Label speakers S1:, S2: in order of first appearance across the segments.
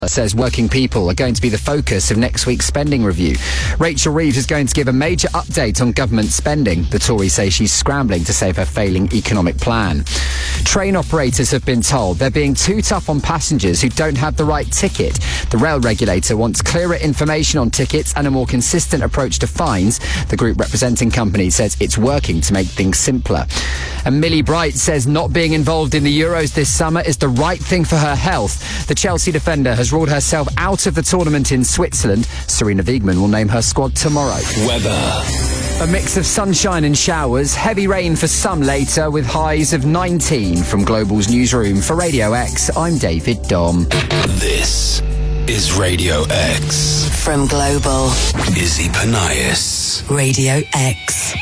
S1: says working people are going to be the focus of next week's spending review. Rachel Reeves is going to give a major update on government spending. The Tory say she's scrambling to save her failing economic plan. Train operators have been told they're being too tough on passengers who don't have the right ticket. The rail regulator wants clearer information on tickets and a more consistent approach to fines. The group representing companies says it's working to make things simpler. And Millie Bright says not being involved in the Euros this summer is the right thing for her health. The Chelsea defender has ruled herself out of the tournament in Switzerland. Serena Wiegmann will name her squad tomorrow.
S2: Weather.
S1: A mix of sunshine and showers, heavy rain for some later with highs of 19. From Global's newsroom for Radio X, I'm David Dom.
S2: This is Radio X.
S3: From Global,
S2: Izzy Panias.
S3: Radio X.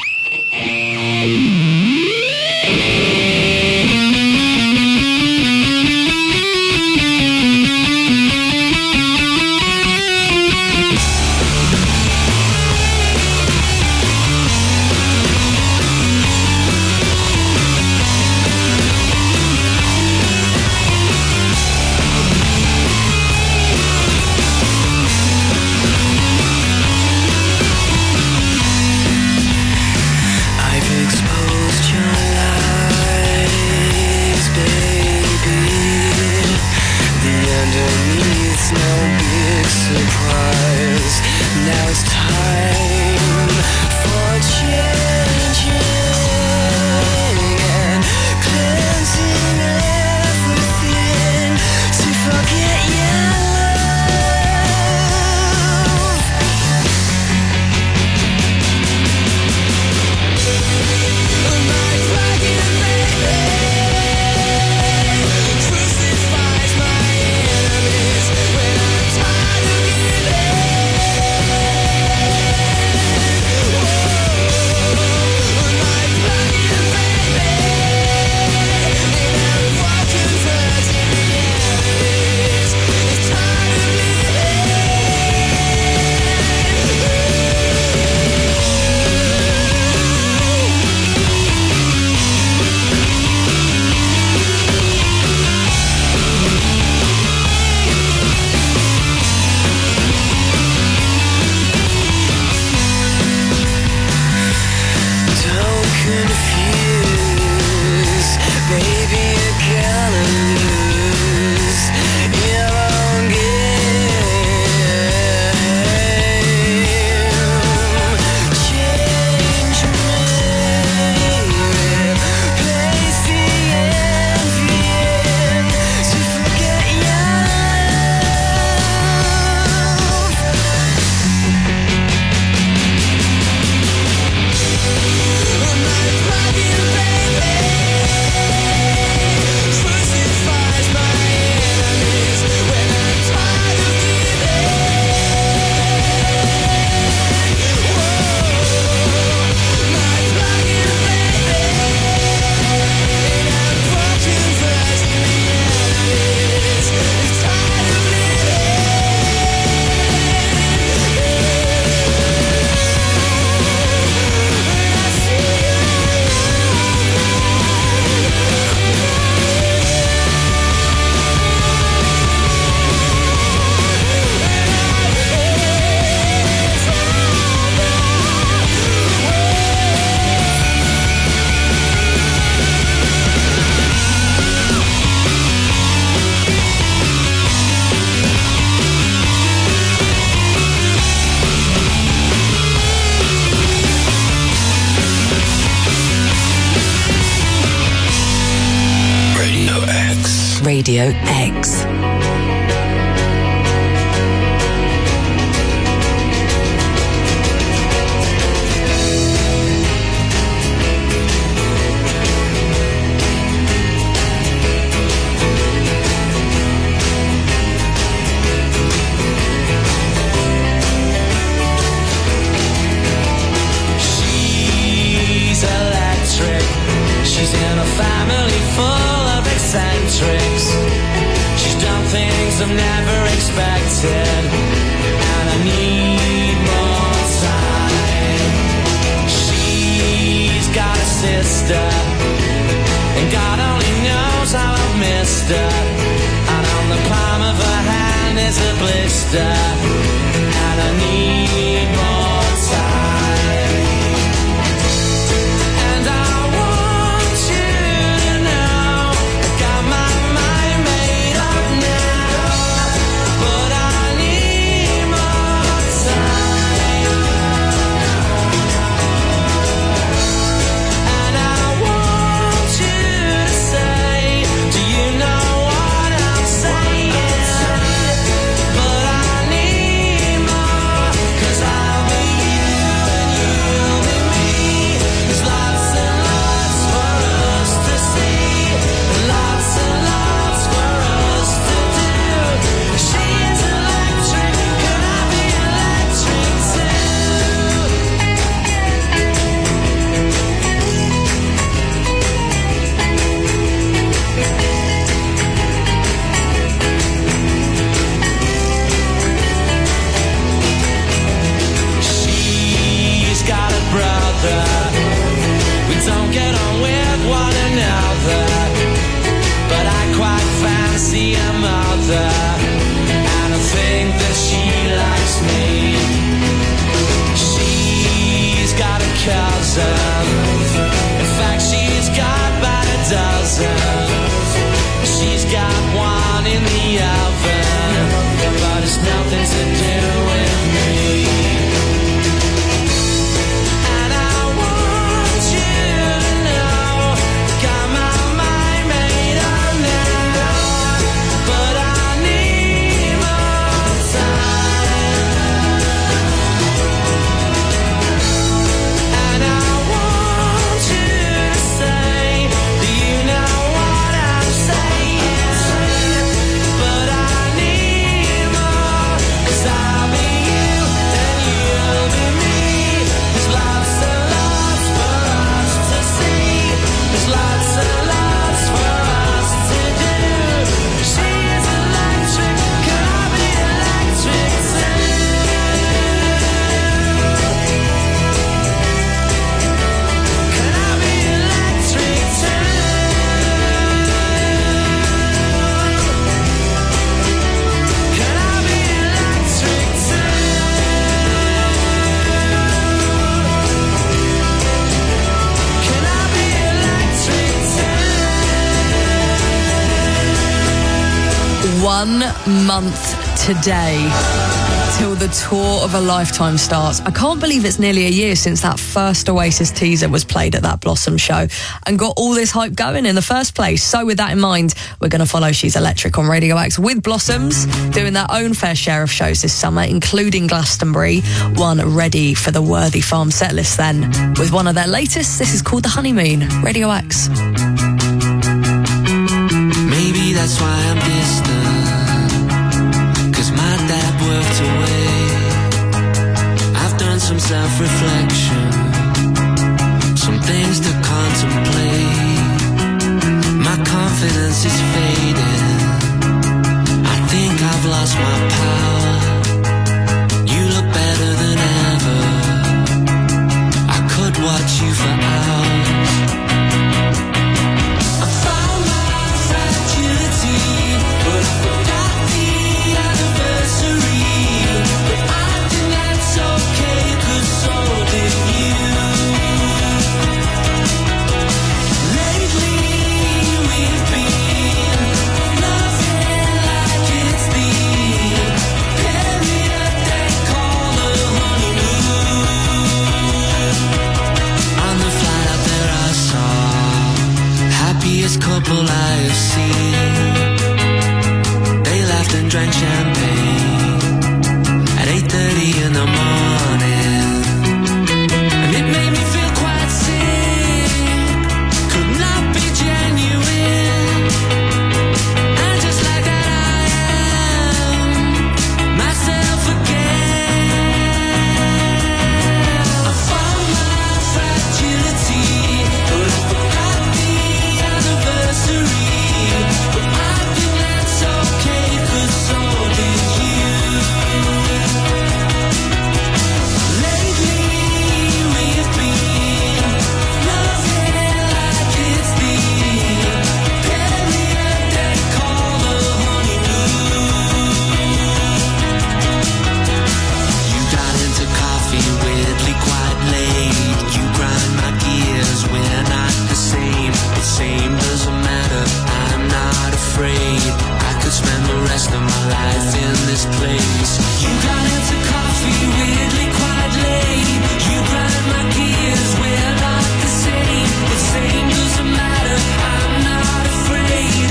S3: Radio X.
S4: I've never expected, and I need more time. She's got a sister, and God only knows how I've missed her. And on the palm of her hand is blister, and I need more time. And I want you to know I got my mind made up now, but I need more time. And I want you to say, do you know what I'm saying? But I need more, 'cause I'll be you and you'll be me. There's lots and lots for us to see, and lots for us to do. She's electric, can I be electric too? She's got a brother, we don't get on with one another, but I quite fancy a mother, and I think that she likes me. She's got a cousin, in fact she's got about a dozen. She's got one in the oven, but it's nothing to do with me. And I want you to know, got my mind made up now, but I need more time. And I want you to say, do you know what I'm saying? But I need more, 'cause I'll be you and you'll be me. There's lots and lots for us to see, there's lots and lots for us to do. She's electric, can I be electric too? Can I be electric too? Can I be electric too? Can I be electric too?
S5: 1 month today till the tour of a lifetime starts. I can't believe it's nearly a year since that first Oasis teaser was played at that Blossom show and got all this hype going in the first place. So with that in mind, we're going to follow She's Electric on Radio X with Blossoms doing their own fair share of shows this summer, including Glastonbury, one ready for the Worthy Farm setlist then. With one of their latest, this is called The Honeymoon. Radio X.
S4: Maybe that's why I'm distant, 'cause my dad worked away. I've done some self-reflection, some things to contemplate. My confidence is fading, I think I've lost my power. You look better than ever, I could watch you for hours. I found my fragility, but I forgot the anniversary. But I think that's okay, 'cause so did you. Lately we've been nothing like it's been. Period they call the honeymoon. On the flight out there I saw happiest couple I have seen. They laughed and drank champagne at 8:30 in the morning, and it made me feel quite sick. Could not be genuine, and just like that I am myself again. I found my fragility, but I forgot the anniversary. But I think that's okay, 'cause so did you. life in this place. You got into coffee weirdly quite late. You grind my gears, we're not the same. But same doesn't matter, I'm not afraid.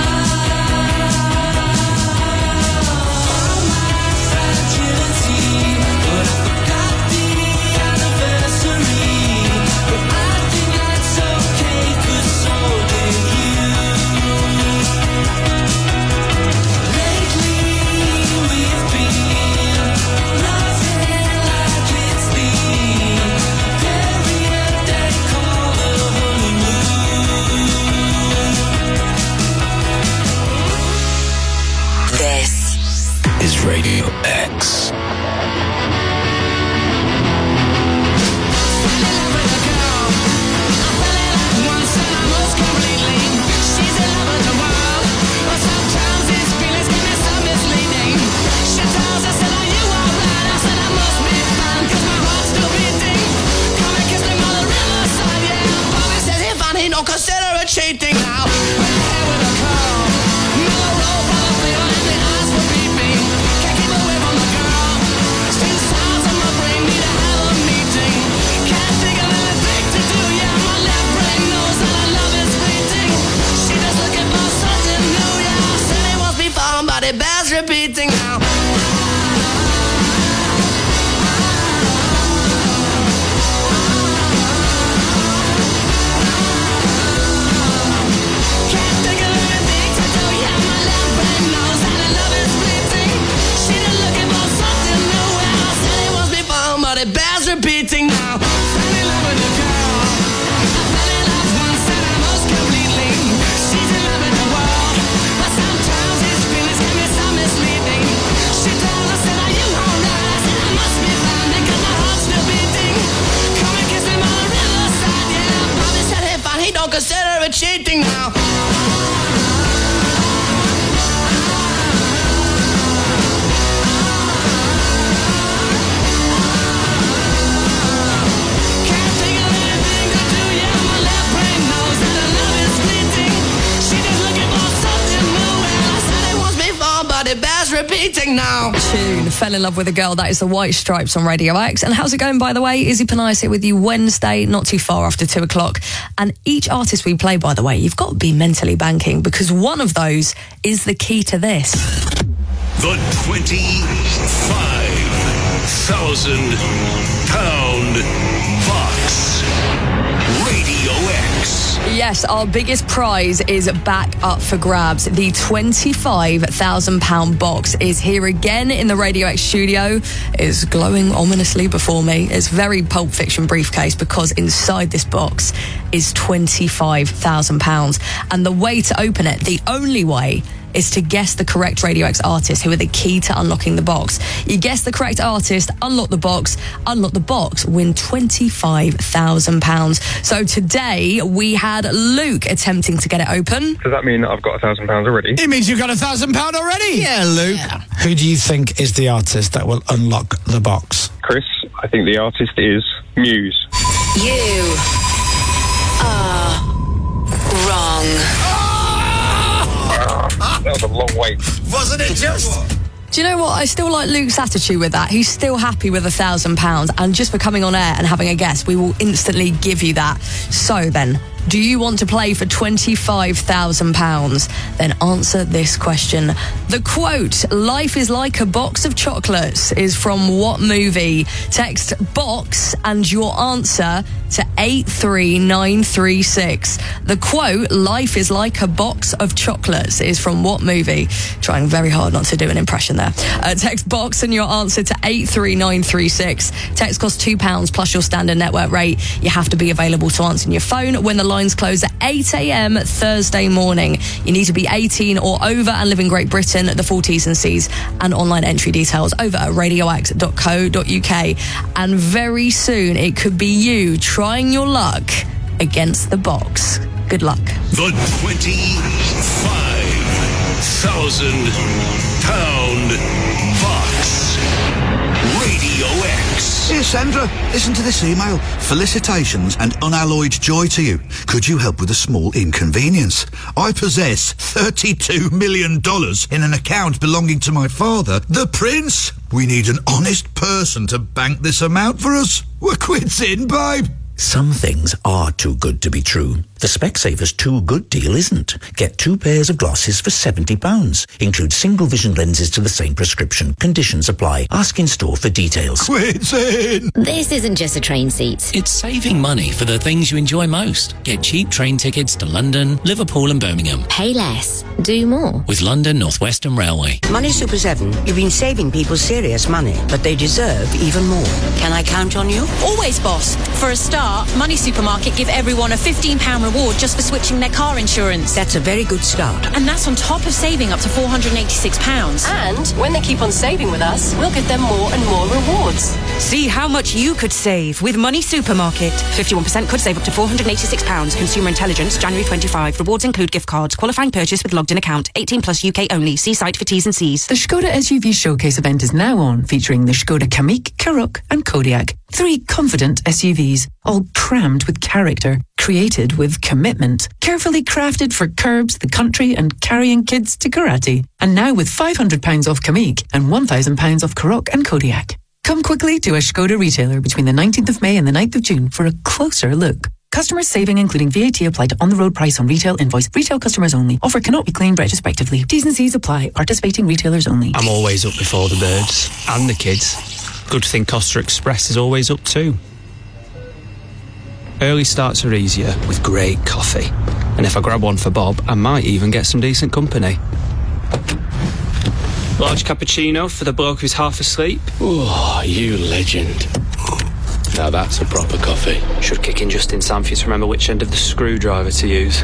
S4: All my fragility, but I forgot the anniversary. But I think that's okay, 'cause so did you. Lately we've been loving like it's the period they call the honeymoon.
S3: This
S2: Is Radio X.
S4: Don't consider it cheating now. We're here with a curl. Mellow roll by the feel and the eyes will beat me. Can't keep away from the girl. Still sounds in my brain, need to have a meeting. Can't think of anything to do, yeah. My left brain knows that our love is fleeting. She just looking for something new, yeah. Said it must be fun, but it bears repeating now. Can't think of anything to do, yeah. My left brain knows that our love is fleeting. She just looking for something new, yeah. Said it must be fun, but it bears repeating now. Fell in love with a girl. I fell in love once and I most completely. She's in love with the world, but sometimes these feelings can be so misleading. She told us that are you alright? I said I must be fine because my heart's still beating. Come and kiss me by the riverside, yeah. Bobby said hey fine, he don't consider it cheating now. Can't think of anything to do, yeah. My left brain knows that our love is fleeting. She just looking for something new, and I said it must be fun, but it bears repeating now.
S5: Tune, Fell in Love with a Girl. That is the White Stripes on Radio X. And how's it going, by the way? Izzy Panice here with you Wednesday, not too far after 2 o'clock. And each artist we play, by the way, you've got to be mentally banking because one of those is the key to this.
S2: The £25,000 box. Radio X.
S5: Yes, our biggest prize is back up for grabs. The £25,000 box is here again in the Radio X studio. It's glowing ominously before me. It's very Pulp Fiction briefcase because inside this box is £25,000. And the way to open it, the only way, is to guess the correct Radio X artist who are the key to unlocking the box. You guess the correct artist, unlock the box, win £25,000. So today we had Luke attempting to get it open.
S6: Does that mean that I've got £1,000 already?
S7: It means you've got £1,000 already. Yeah, Luke. Yeah. Who do you think is the artist that will unlock the box?
S6: Chris, I think the artist is Muse.
S3: you are wrong.
S6: That was a long wait.
S7: Wasn't it just?
S5: Do you know what? I still like Luke's attitude with that. He's still happy with £1,000, and just for coming on air and having a guess, we will instantly give you that. So then, do you want to play for £25,000? Then answer this question. The quote, "Life is like a box of chocolates," is from what movie? Text box and your answer to 83936. The quote, "Life is like a box of chocolates," is from what movie? Trying very hard not to do an impression there. Text box and your answer to 83936. Text costs £2 plus your standard network rate. You have to be available to answer on your phone when the lines close at 8 a.m. Thursday morning. You need to be 18 or over and live in Great Britain. The full T's and C's and online entry details over at radiox.co.uk. And very soon it could be you trying your luck against the box. Good luck.
S2: The £25,000 box. Radio X.
S7: It's
S8: Sandra, listen to this email. Felicitations and unalloyed joy to you. Could you help with a small inconvenience? I possess $32 million in an account belonging to my father, the Prince. We need an honest person to bank this amount for us. We're quits in, babe.
S9: Some things are too good to be true. The Specsavers Too Good deal isn't. Get 2 pairs of glasses for £70. Include single vision lenses to the same prescription. Conditions apply. Ask in store for details.
S8: Quits in.
S10: This isn't just a train seat.
S2: It's saving money for the things you enjoy most. Get cheap train tickets to London, Liverpool and Birmingham.
S10: Pay less. Do more.
S2: With London North Western Railway.
S11: Money Super 7, you've been saving people serious money, but they deserve even more. Can I count on you?
S12: Always, boss. For a start, Money Supermarket give everyone a £15 reward just for switching their car insurance.
S11: That's a very good start.
S12: And that's on top of saving up to £486.
S13: And when they keep on saving with us, we'll give them more and more rewards.
S14: See how much you could save with Money Supermarket. 51% could save up to £486. Consumer Intelligence, January 25. Rewards include gift cards. Qualifying purchase with logged in account. 18 plus UK only. See site for T's and C's.
S15: The Skoda SUV Showcase event is now on, featuring the Skoda Kamiq, Karoq and Kodiaq. 3 confident SUVs, all crammed with character, created with commitment, carefully crafted for curbs, the country and carrying kids to karate. And now with £500 off Kamiq and £1,000 off Karoq and Kodiaq. Come quickly to a Skoda retailer between the 19th of May and the 9th of June for a closer look. Customers saving including VAT applied to on-the-road price on retail invoice. Retail customers only. Offer cannot be claimed retrospectively. T's and C's apply. Participating retailers only.
S16: I'm always up before the birds and the kids. Good thing Costa Express is always up too. Early starts are easier with great coffee. And if I grab one for Bob, I might even get some decent company. Large cappuccino for the bloke who's half asleep.
S17: Oh, you legend. Now that's a proper coffee.
S16: Should kick in just in time for you to remember which end of the screwdriver to use.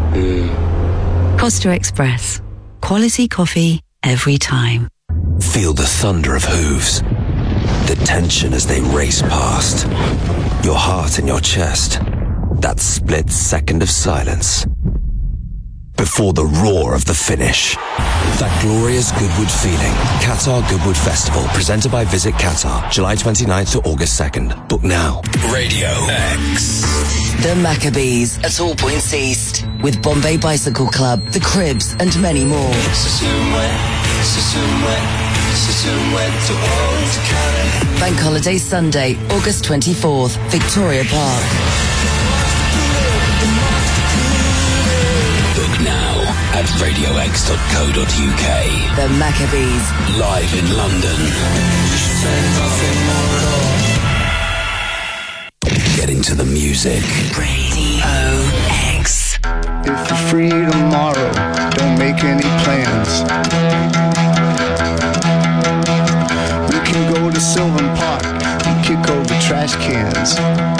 S18: Costa Express. Quality coffee every time.
S19: Feel the thunder of hooves. The tension as they race past. Your heart in your chest. That split second of silence. Before the roar of the finish. That glorious Goodwood feeling. Qatar Goodwood Festival, presented by Visit Qatar, July 29th to August 2nd. Book now.
S2: Radio X.
S20: The Maccabees at All Points East, with Bombay Bicycle Club, The Cribs, and many more. Bank Holiday Sunday, August 24th, Victoria Park.
S2: Book now at radiox.co.uk.
S20: The Maccabees.
S2: Live in London. Get into the music.
S20: Radio X.
S21: If you're free tomorrow, don't make any plans. We can go to Sylvan Park and kick over trash cans.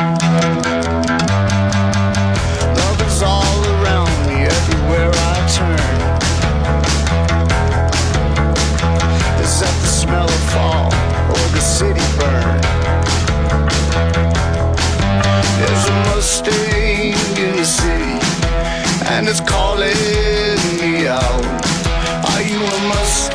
S21: Love is all around me, everywhere I turn. Is that the smell of fall or the city burn? There's a Mustang in the city, and it's calling me out. Are you a Mustang?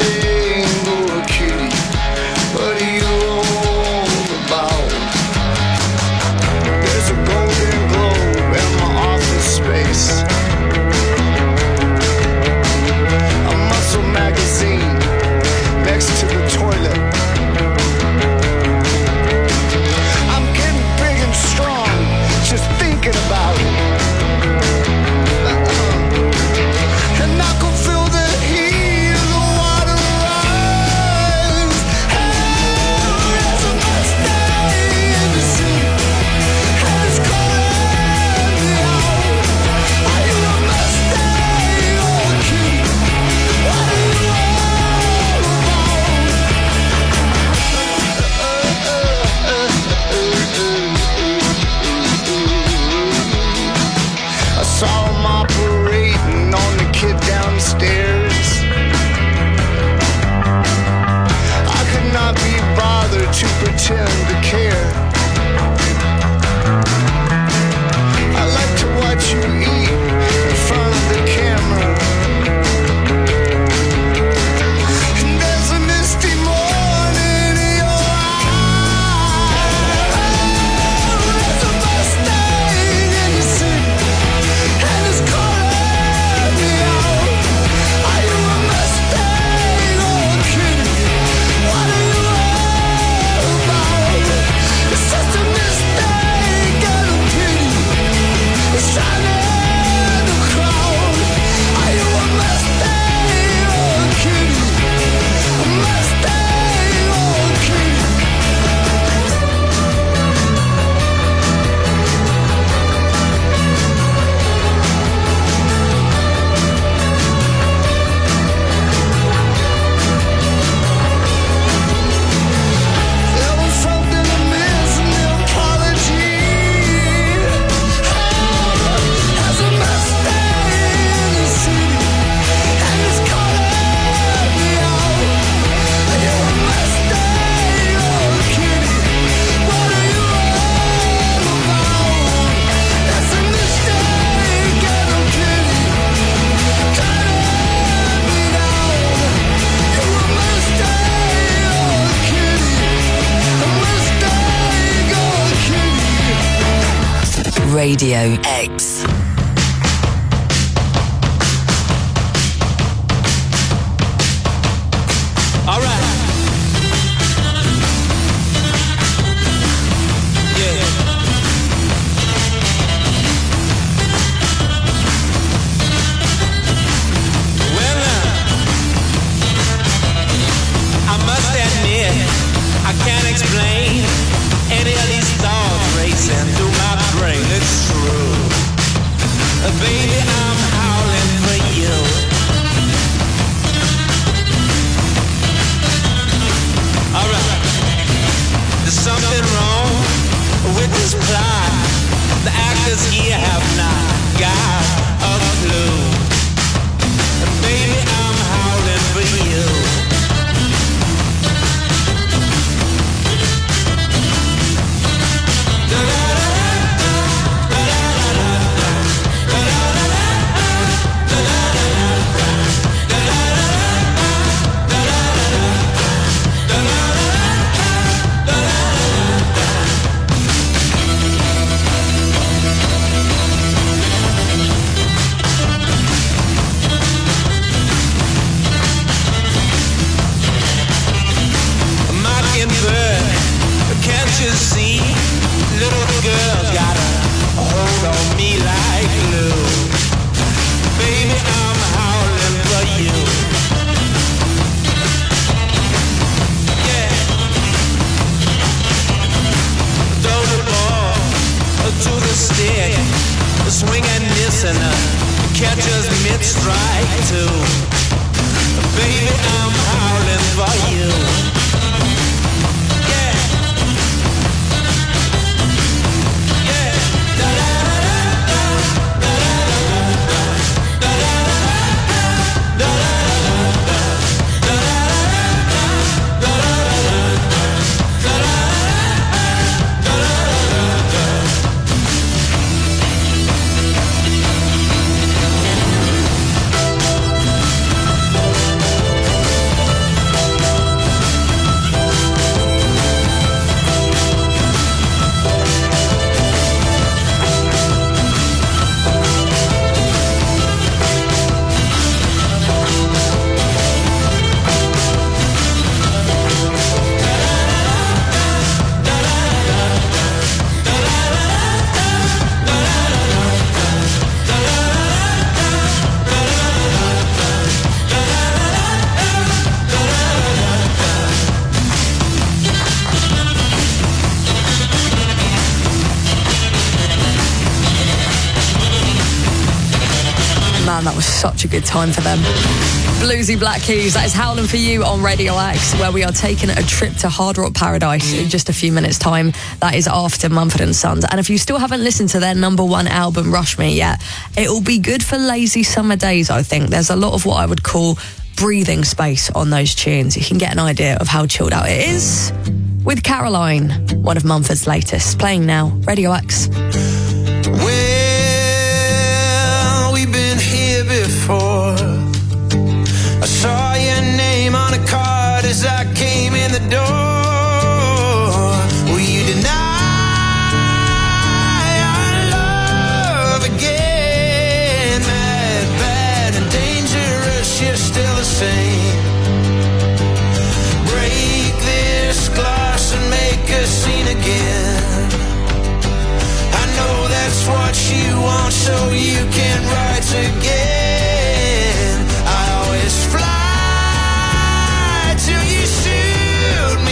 S20: Radio X.
S4: All right. Yeah. Well, I must admit, I can't explain any of these thoughts racing through my brain. It's true. Baby, I'm howling for you. Alright. There's something wrong with this plot. The actors here have not got a clue. Baby, I'm howling for you. Can't you see, little girl's got a hold on me like glue. Baby, I'm howling for you. Yeah. Throw the ball to the stick, swing and miss and catch us mid-strike too. Baby, I'm howling for you.
S5: Man, that was such a good time for them. Bluesy Black Keys, that is Howling for You on Radio X, where we are taking a trip to Hard Rock Paradise in just a few minutes' time. That is after Mumford & Sons. And if you still haven't listened to their #1 album, Rush Me, yet, it'll be good for lazy summer days, I think. There's a lot of what I would call breathing space on those tunes. You can get an idea of how chilled out it is with Caroline, one of Mumford's latest, playing now, Radio X.
S4: We've been here before. I saw your name on a card as I came in the door. Will you deny our love again? Mad, bad, and dangerous, you're still the same. Break this glass and make a scene again. I know that's what you want, so you can write again. I always fly till you shoot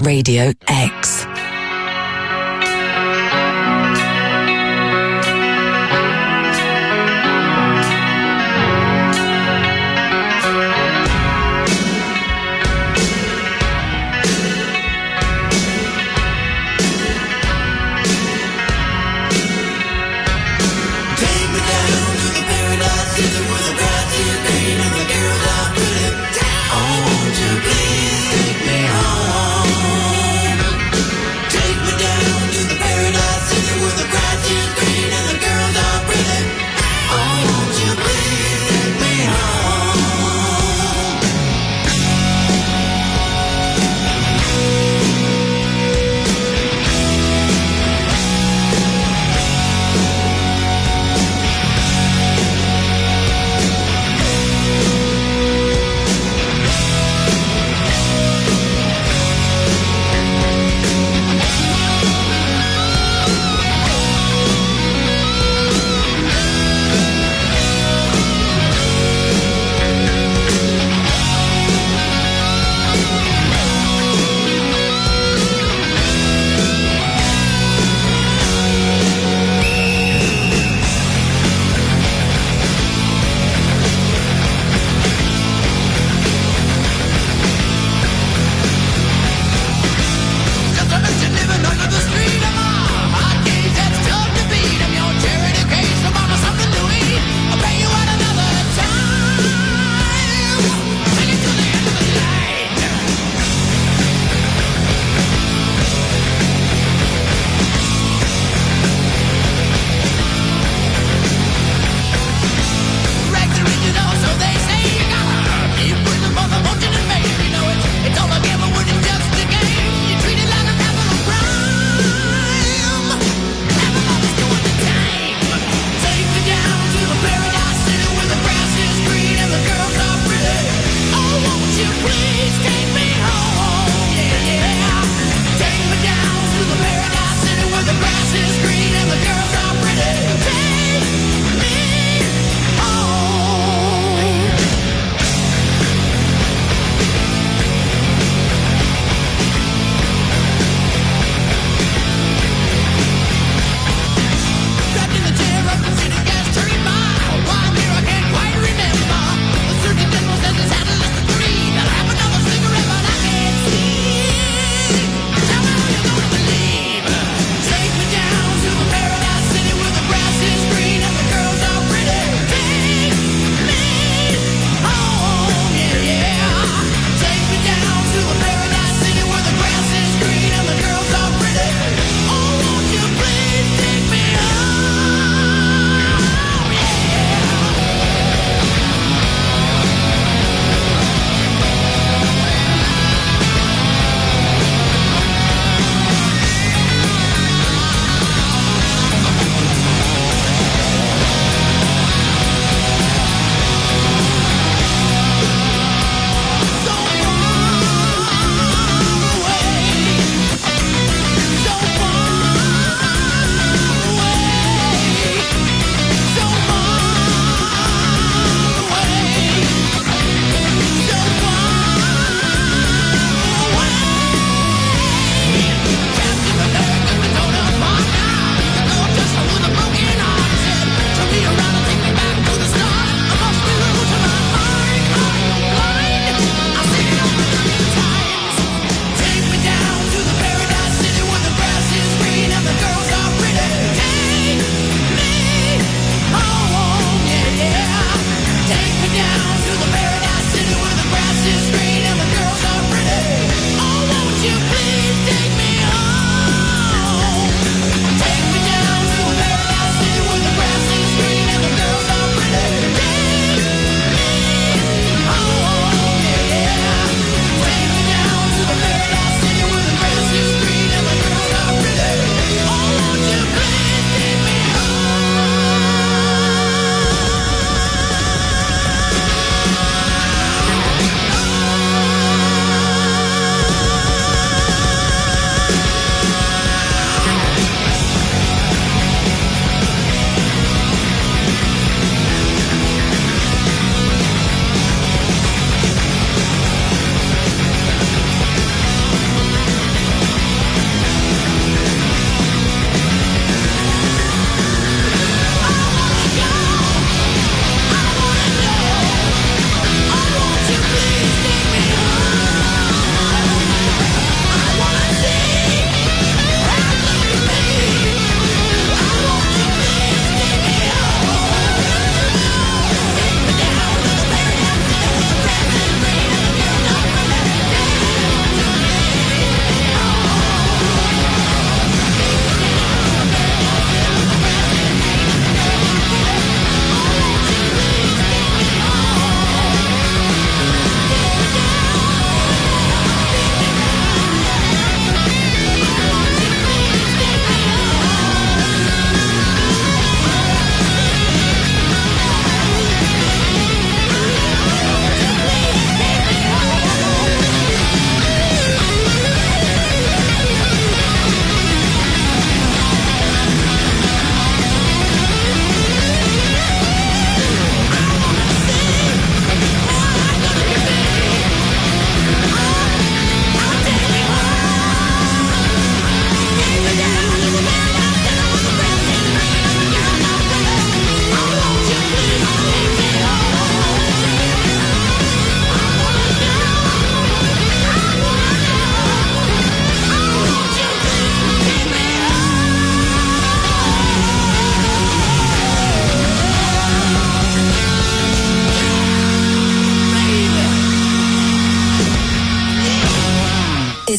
S18: Radio X.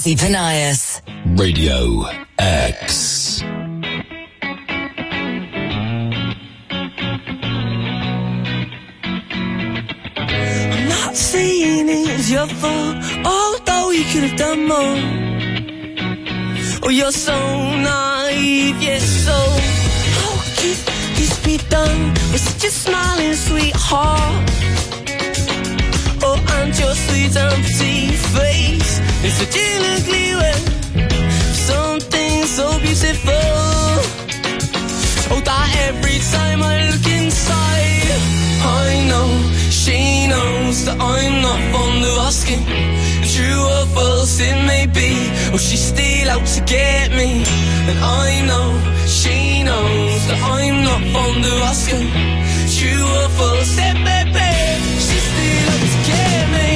S20: Jesse Panias.
S1: Radio X.
S4: I'm not saying it was your fault, although you could have done more. Oh, you're so naive, yes, so how could this be done with such a smiling sweetheart? Oh, and your sweet and pretty face is such an ugly way, something so beautiful. Oh, that every time I look inside, I know she knows that I'm not fond of asking. True or false it may be, or she's still out to get me. And I know she knows that I'm not fond of asking. True or false it may be, she's still out to get me.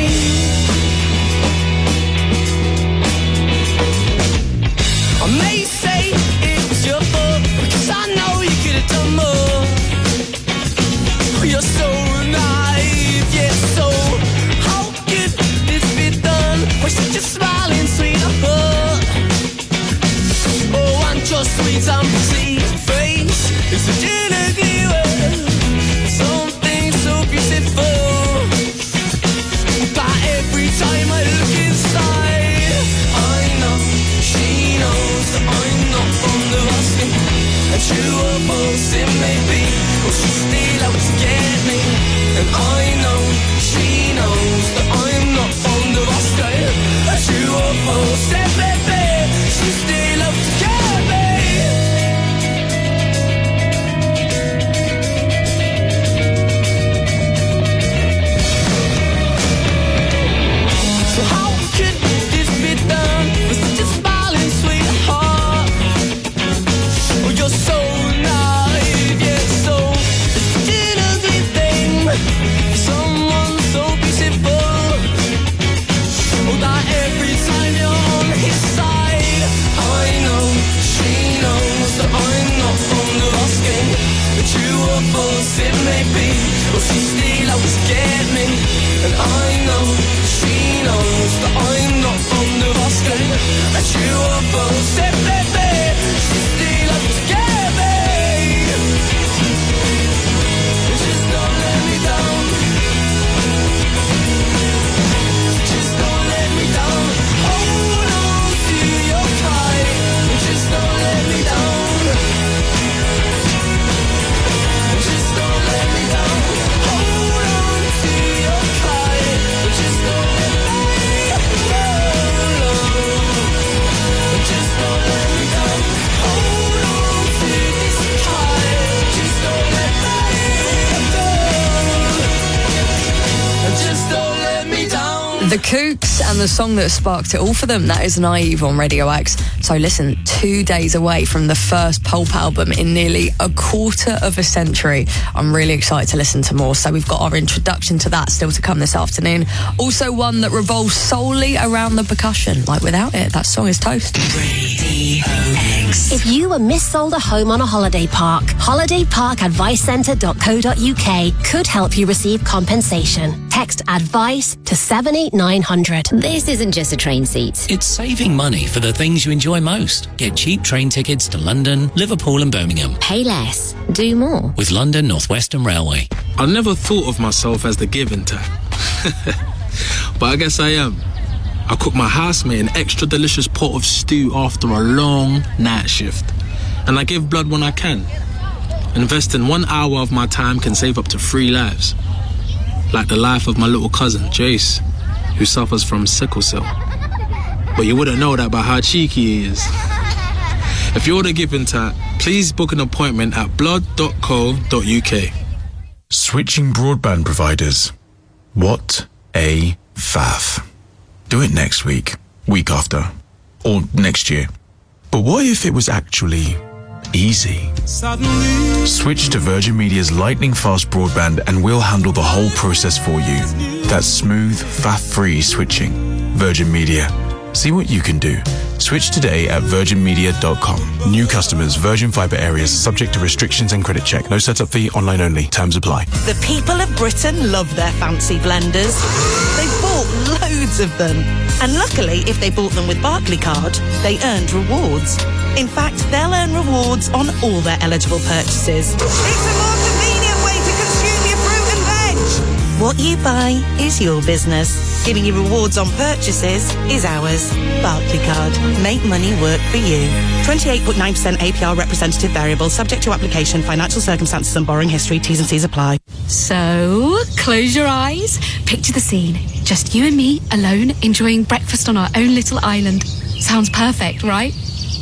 S4: I may say it was your fault, because I know you could have done more. You're so naive, yeah, so how could this be done with such a smiling sweetheart? Oh, and your sweet and pretty face is such an ugly way, something so beautiful, that every time I look inside, I know she knows that I'm not fond of asking. And true or false it may be, or she's still out to get me. And I know she knows that I'm not fond of asking. And true or false it may be, she's still out to get me. So how could this be done with such a smiling sweetheart? Oh, you're so naive, yeah, so it's such an ugly thing. Someone so beautiful. Oh, that every time you're on his side, I know she knows that I'm not fond of asking. But true or false it may be, or she's still out to get me. And I know she knows that I'm not fond of asking. And true or false it may be, she's still out to get me. Just don't let me down. Just don't let me down. Hold on to your kite. Just don't let me down. Just don't let me down. Hold on to your kite. Just don't let me down. Just don't let me down. Hold on to this kite. Just don't let me down. Just don't let me down.
S5: The Kooks and the song that sparked it all for them, that is Naive on Radio X. So listen, 2 days away from the first Pulp album in nearly a quarter of a century. I'm really excited to listen to more. So we've got our introduction to that still to come this afternoon. Also one that revolves solely around the percussion. Like without it, that song is toast.
S20: Radio X.
S22: If you were missold a home on a holiday park, holidayparkadvicecentre.co.uk could help you receive compensation. Text ADVICE to 78900.
S10: This isn't just a train seat.
S2: It's saving money for the things you enjoy most. Get cheap train tickets to London, Liverpool and Birmingham.
S10: Pay less, do more.
S2: With London North Western Railway.
S16: I never thought of myself as the giving type. But I guess I am. I cook my housemate an extra delicious pot of stew after a long night shift. And I give blood when I can. Investing 1 hour of my time can save up to 3 lives. Like the life of my little cousin, Jace, who suffers from sickle cell. But you wouldn't know that by how cheeky he is. If you're the giving type, please book an appointment at blood.co.uk.
S23: Switching broadband providers. What a faff. Do it next week, week after, or next year. But what if it was actually easy? Switch to Virgin Media's lightning fast broadband and we'll handle the whole process for you. That's smooth, faff-free switching. Virgin Media. See what you can do. Switch today at virginmedia.com. New customers, Virgin Fibre areas, subject to restrictions and credit check. No setup fee, online only. Terms apply.
S3: The people of Britain love their fancy blenders. They've bought loads of them. And luckily, if they bought them with Barclaycard, they earned rewards. In fact, they'll earn rewards on all their eligible purchases. It's a more convenient way to consume your fruit and veg. What you buy is your business. Giving you rewards on purchases is ours. Barclaycard. Make money work for you. 28.9% APR representative variable, subject to application, financial circumstances and borrowing history. T's and C's apply.
S6: So, close your eyes. Picture the scene. Just you and me, alone, enjoying breakfast on our own little island. Sounds perfect, right?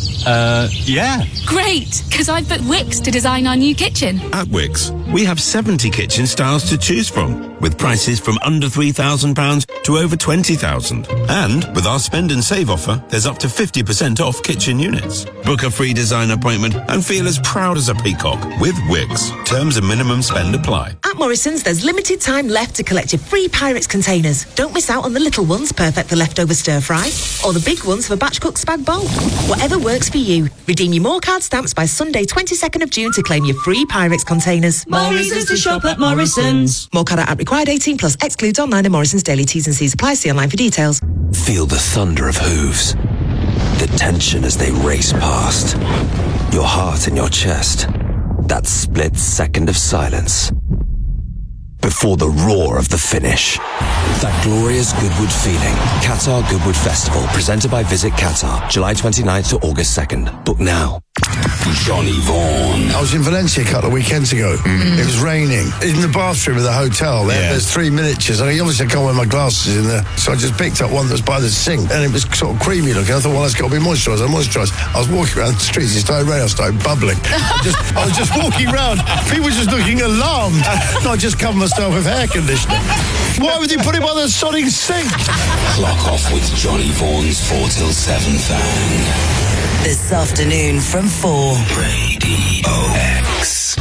S7: Yeah.
S6: Great, because I've booked Wix to design our new kitchen.
S24: At Wix, we have 70 kitchen styles to choose from, with prices from under £3,000 to over £20,000. And with our spend and save offer, there's up to 50% off kitchen units. Book a free design appointment and feel as proud as a peacock with Wix. Terms and minimum spend apply.
S25: At Morrison's, there's limited time left to collect your free Pyrex containers. Don't miss out on the little ones, perfect for leftover stir fry, or the big ones for batch cooked spag bowl. Whatever works for you. Redeem your More Card stamps by Sunday, 22nd of June to claim your free Pyrex containers.
S4: Morrison's to shop at Morrison's.
S25: More Card at required 18 plus excludes online and Morrison's daily T's and C's apply. See online for details.
S19: Feel the thunder of hooves, the tension as they race past, your heart in your chest, that split second of silence before the roar of the finish. That glorious Goodwood feeling. Qatar Goodwood Festival, presented by Visit Qatar, July 29th to August 2nd. Book now.
S26: Johnny Vaughan. I was in Valencia a couple of weekends ago. It was raining. In the bathroom of the hotel, there's 3 miniatures. I mean, obviously I can't wear my glasses in there, so I just picked up one that was by the sink, and it was sort of creamy looking. I thought, well, that's got to be moisturised. I moisturised. I was walking around the streets, it started raining, I started bubbling. I was just walking around, people just looking alarmed. And I just covered myself with hair conditioner. Why would you put it by the sodding sink?
S1: Clock off with Johnny Vaughan's 4 till 7 thang.
S20: This afternoon from 4.
S1: Radio X.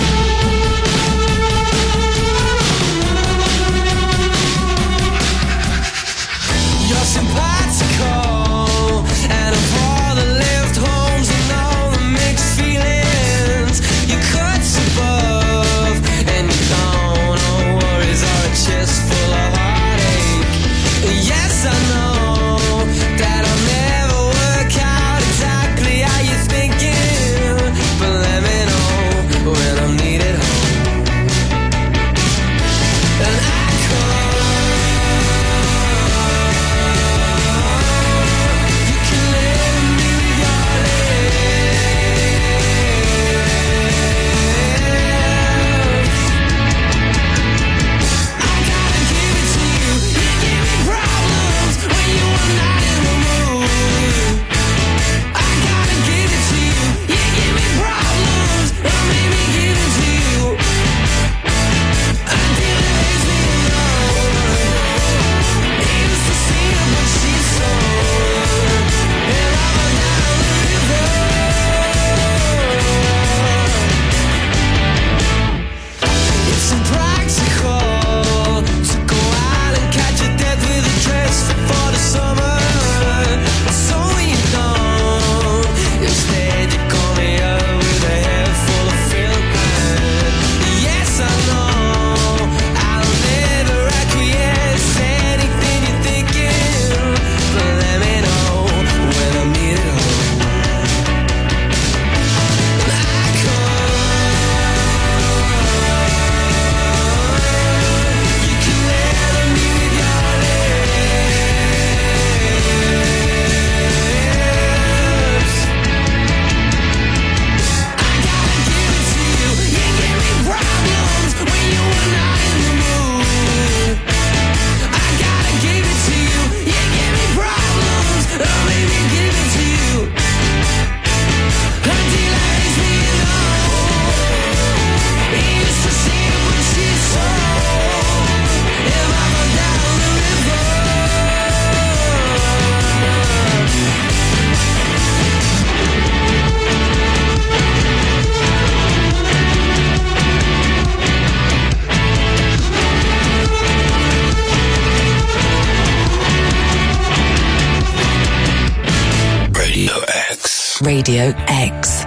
S4: You're sympathical, and of all the left homes and all the mixed feelings, you cuts above, and you don't know worries are a chest full of heartache. Yes, I know that I'll never work out exactly how you're thinking, but let me know
S1: Radio X.
S18: Radio X.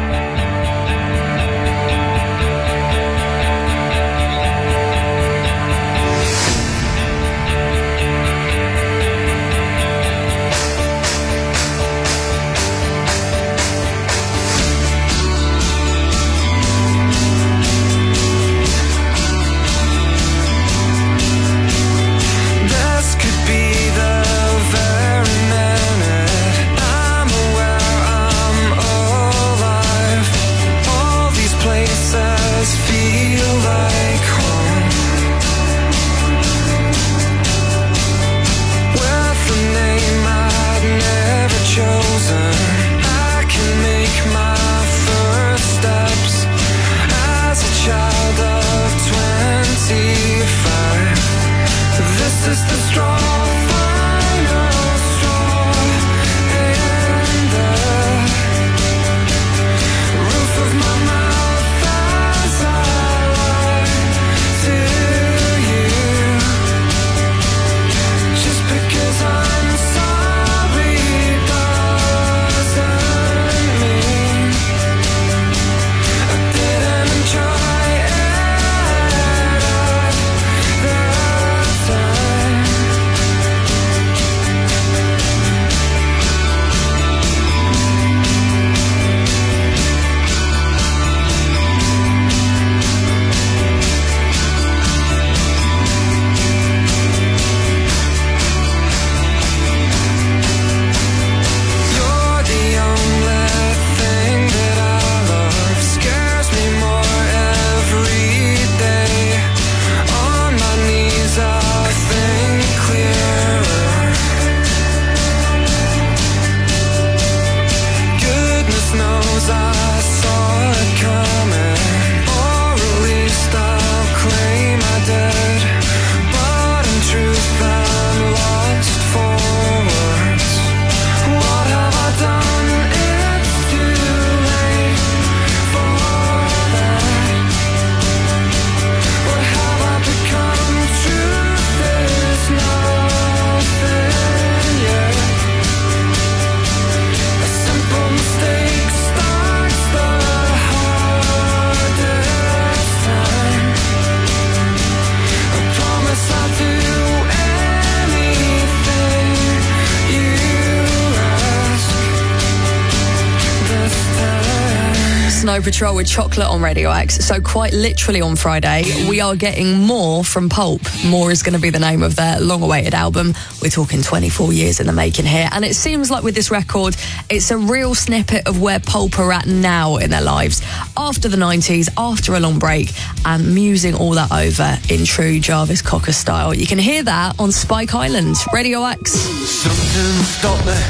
S5: Snow Patrol with Chocolate on Radio X. So quite literally on Friday, we are getting more from Pulp. More is going to be the name of their long-awaited album. We're talking 24 years in the making here. And it seems like with this record, it's a real snippet of where Pulp are at now in their lives. After the 90s, after a long break, and musing all that over in true Jarvis Cocker style. You can hear that on Spike Island, Radio X.
S8: Something stopped me,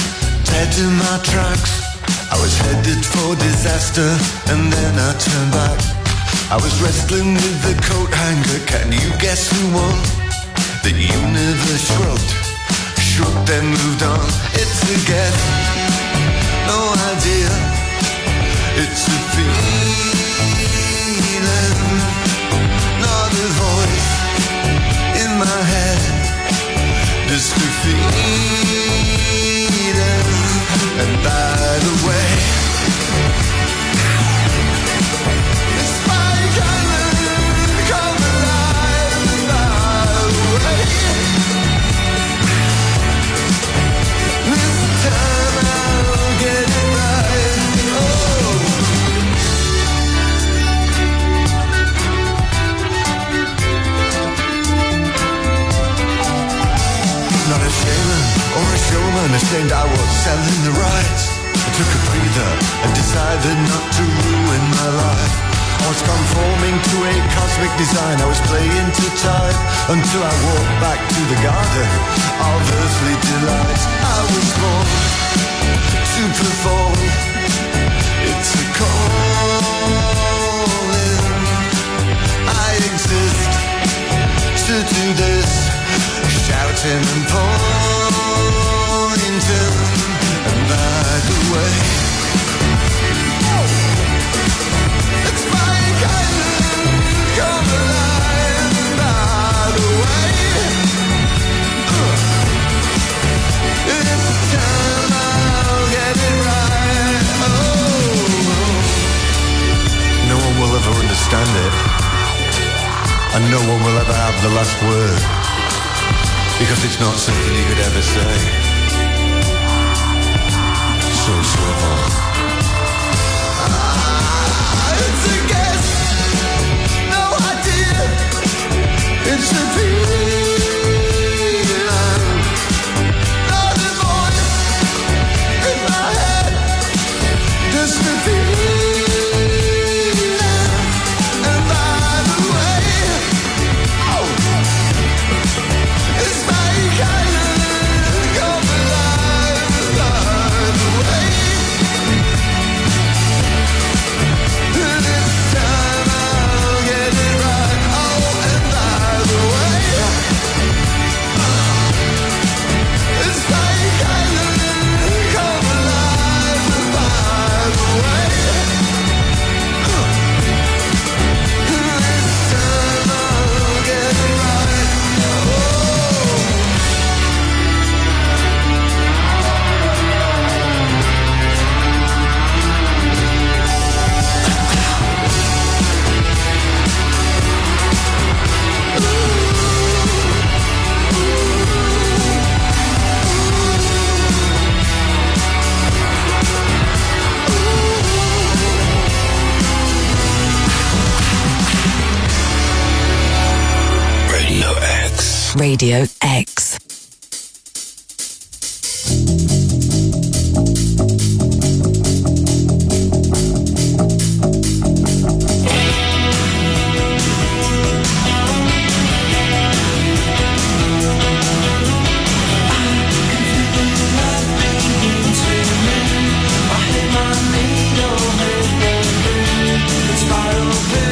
S8: dead in my tracks. I was headed for disaster, and then I turned back. I was wrestling with the coat hanger. Can you guess who won? The universe shrugged, then moved on. It's a guess, no idea. It's a feeling, not a voice in my head. Just a feeling. And by the way, it's Spike Island, come alive. And by the way, this time I'll get it right. Not a shaman or a showman, ashamed I was selling the rights. I took a breather and decided not to ruin my life. I was conforming to a cosmic design. I was playing to type until I walked back to the garden of earthly delights. I was born to perform. It's a calling. I exist to do this, shouting and pointing. And by the way, it's Spike Island, come alive. And by the way, this time I'll get understand it. And no one will ever have the last word, because it's not something you could ever say. So swivel. It's a guess, no idea. It's a feeling, not a voice in my head, just a feeling. And by the way, it's my kind of come alive. By the way, this time I'll get it right. Oh, and by the way, it's my kind of come alive. By the way, this time I'll get it right.
S1: Radio X.
S18: Radio X.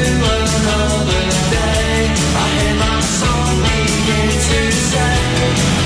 S4: I hear my song begin to say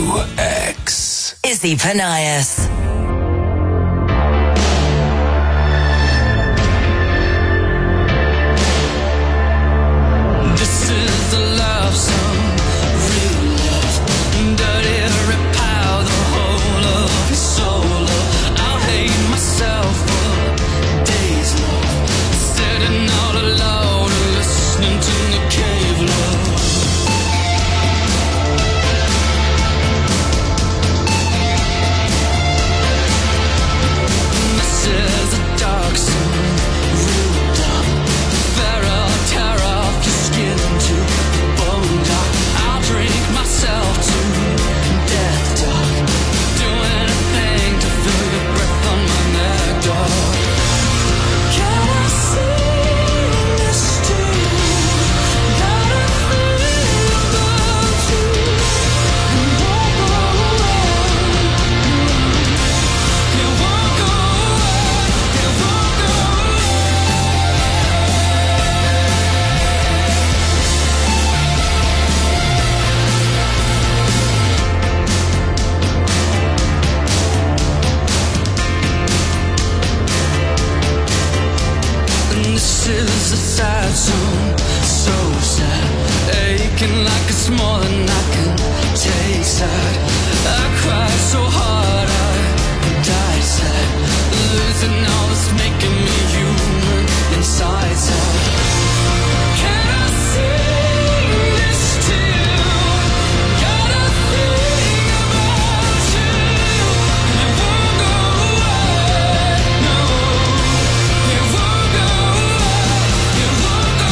S1: X.
S20: Izzy Panias.
S4: This is the love song, real love. Dirty repower the whole of his soul. I'll hate myself for days long. Sitting all alone and listening to the cave love. This is a dark song, real dumb. Feral terror off your skin to bone dark. I'll drink myself to death dark. Do anything to feel your breath on my neck, dog. Can I sing this too? Got a feeling about you. You won't go away. You won't go away. You won't go And this is a sad song, so sad, aching like it's more than I can take sad. I cried so hard, I died sad, losing all that's making me human inside sad. Can I sing this to you? Got a thing about you. You won't go away, no. You won't go away. You won't go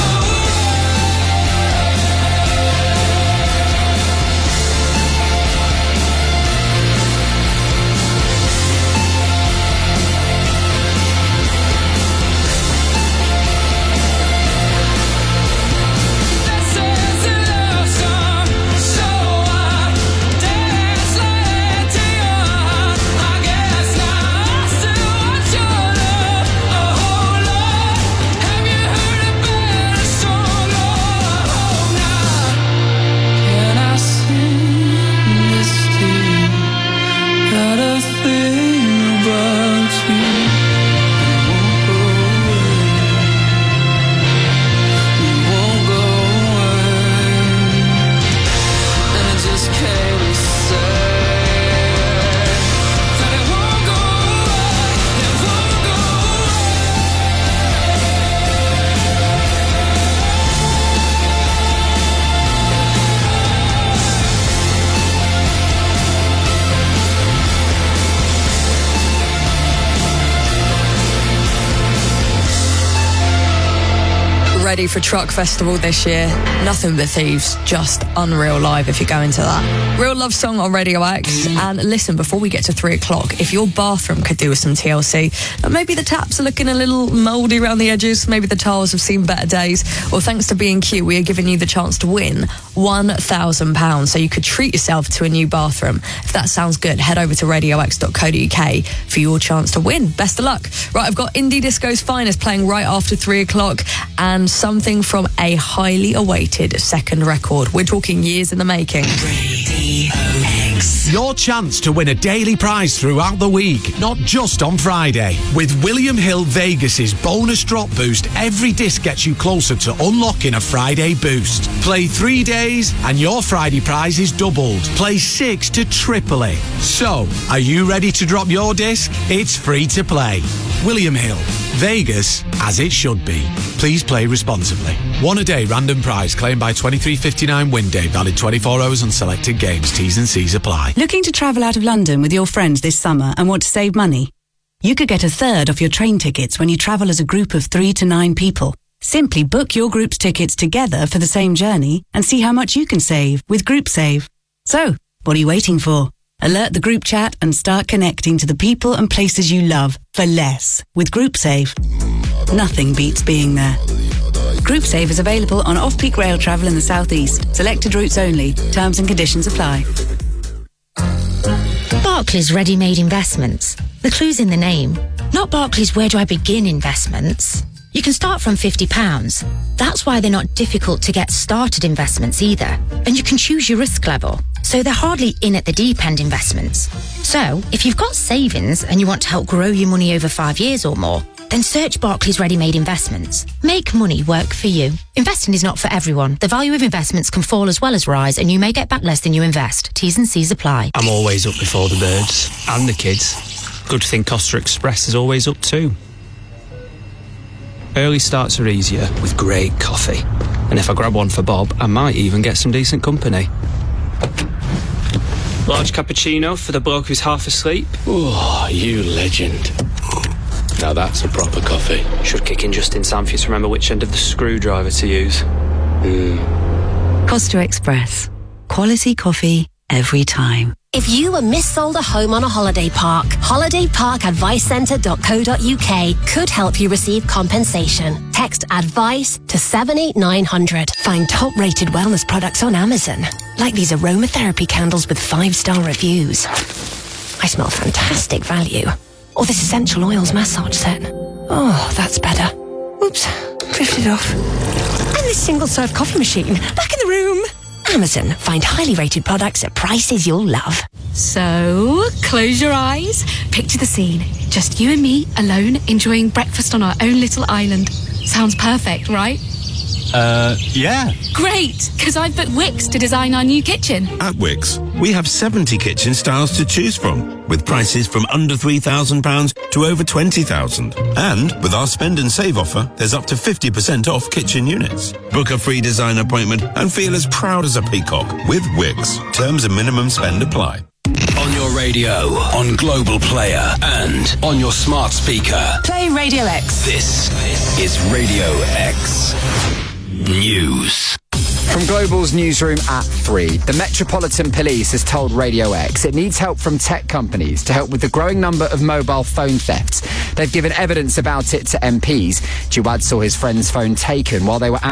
S4: This is a love song, so I dance like to your heart. I guess now I still want your love, a whole lot. Have you heard a better song? Oh, now can I sing this to you? Got a thing about you. You won't go away. And I just can't say that it won't go away. It won't go
S5: Ready for Truck Festival this year. Nothing but thieves, just unreal live if you're going to that. Real love song on Radio X. And listen, before we get to 3 o'clock, if your bathroom could do with some TLC, maybe the taps are looking a little mouldy around the edges, maybe the tiles have seen better days, well, thanks to B&Q, we are giving you the chance to win £1,000, so you could treat yourself to a new bathroom. If that sounds good, head over to radiox.co.uk for your chance to win. Best of luck. Right, I've got Indie Disco's Finest playing right after 3 o'clock and something from a highly awaited second record. We're talking years in the making.
S9: Your chance to win a daily prize throughout the week, not just on Friday. With William Hill Vegas's bonus drop boost, every disc gets you closer to unlocking a Friday boost. Play 3 days and your Friday prize is doubled. Play 6 to triple it. So, are you ready to drop your disc? It's free to play. William Hill, Vegas as it should be. Please play responsibly. One a day random prize claimed by 23.59 win day, valid 24 hours on selected games. T's and C's apply.
S11: Looking to travel out of London with your friends this summer and want to save money? You could get a third off your train tickets when you travel as a group of 3 to 9 people. Simply book your group's tickets together for the same journey and see how much you can save with GroupSave. So, what are you waiting for? Alert the group chat and start connecting to the people and places you love for less with GroupSave. Nothing beats being there. GroupSave is available on off-peak rail travel in the southeast. Selected routes only. Terms and conditions apply.
S10: Barclays Ready-Made Investments. The clue's in the name. Not Barclays Where Do I Begin Investments. You can start from £50. That's why they're not difficult to get started investments either. And you can choose your risk level. So they're hardly in at the deep end investments. So if you've got savings and you want to help grow your money over 5 years or more, then search Barclays Ready-Made Investments. Make money work for you. Investing is not for everyone. The value of investments can fall as well as rise, and you may get back less than you invest. T's and C's apply.
S12: I'm always up before the birds and the kids. Good thing Costa Express is always up too. Early starts are easier with great coffee. And if I grab one for Bob, I might even get some decent company. Large cappuccino for the bloke who's half asleep.
S13: Oh, you legend. Now that's a proper coffee.
S12: Should kick in just in time for you to remember which end of the screwdriver to use.
S18: Costa Express. Quality coffee every time.
S22: If you were missold a home on a holiday park, holidayparkadvicecentre.co.uk could help you receive compensation. Text ADVICE to 78900. Find top-rated wellness products on Amazon, like these aromatherapy candles with 5-star reviews. I smell fantastic value. Or this essential oils massage set. Oh, that's better. Oops, drifted off. And this single-serve coffee machine, back in the room. Amazon. Find highly rated products at prices you'll love.
S6: So, close your eyes. Picture the scene. Just you and me, alone, enjoying breakfast on our own little island. Sounds perfect, right?
S7: Yeah.
S6: Great, because I've booked Wix to design our new kitchen.
S24: At Wix, we have 70 kitchen styles to choose from, with prices from under £3,000 to over £20,000. And with our spend and save offer, there's up to 50% off kitchen units. Book a free design appointment and feel as proud as a peacock with Wix. Terms and minimum spend apply.
S1: On your radio, on Global Player, and on your smart speaker.
S25: Play Radio X.
S1: This is Radio X News.
S14: From Global's newsroom at 3, the Metropolitan Police has told Radio X it needs help from tech companies to help with the growing number of mobile phone thefts. They've given evidence about it to MPs. Jawad saw his friend's phone taken while they were